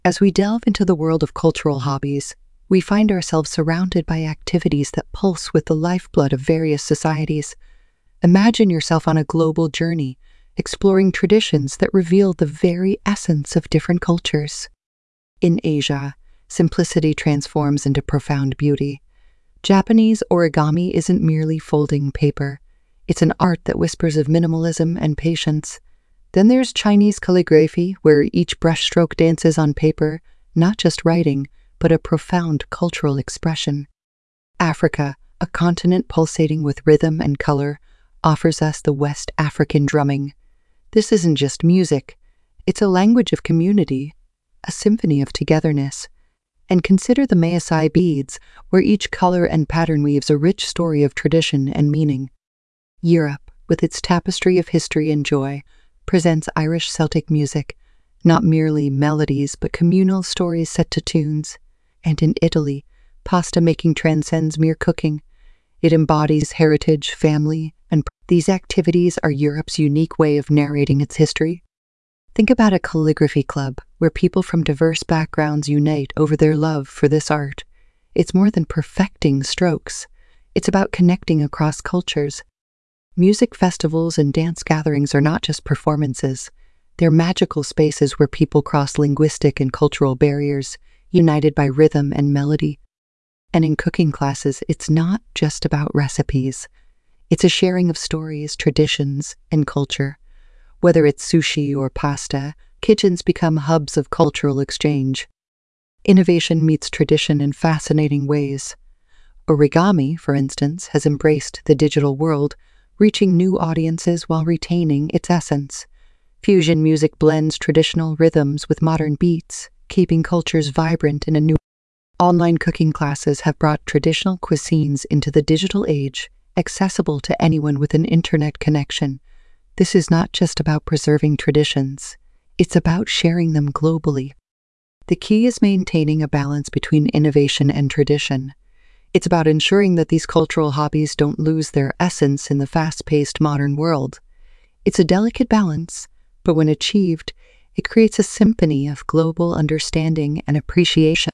As we delve into the world of cultural hobbies, we find ourselves surrounded by activities that pulse with the lifeblood of various societies. Imagine yourself on a global journey, exploring traditions that reveal the very essence of different cultures. In Asia, simplicity transforms into profound beauty. Japanese origami isn't merely folding paper. It's an art that whispers of minimalism and patience. Then there's Chinese calligraphy, where each brushstroke dances on paper, not just writing, but a profound cultural expression. Africa, a continent pulsating with rhythm and color, offers us the West African drumming. This isn't just music. It's a language of community, a symphony of togetherness. And consider the Maasai beads, where each color and pattern weaves a rich story of tradition and meaning. Europe, with its tapestry of history and joy, presents Irish Celtic music, not merely melodies but communal stories set to tunes. And in Italy, pasta making transcends mere cooking. It embodies heritage, family, and these activities are Europe's unique way of narrating its history. Think about a calligraphy club, where people from diverse backgrounds unite over their love for this art. It's more than perfecting strokes. It's about connecting across cultures. Music festivals and dance gatherings are not just performances. They're magical spaces where people cross linguistic and cultural barriers, united by rhythm and melody. And in cooking classes, it's not just about recipes. It's a sharing of stories, traditions, and culture. Whether it's sushi or pasta, kitchens become hubs of cultural exchange. Innovation meets tradition in fascinating ways. Origami, for instance, has embraced the digital world, reaching new audiences while retaining its essence. Fusion music blends traditional rhythms with modern beats, keeping cultures vibrant in a new way. Online cooking classes have brought traditional cuisines into the digital age, accessible to anyone with an internet connection. This is not just about preserving traditions. It's about sharing them globally. The key is maintaining a balance between innovation and tradition. It's about ensuring that these cultural hobbies don't lose their essence in the fast-paced modern world. It's a delicate balance, but when achieved, it creates a symphony of global understanding and appreciation.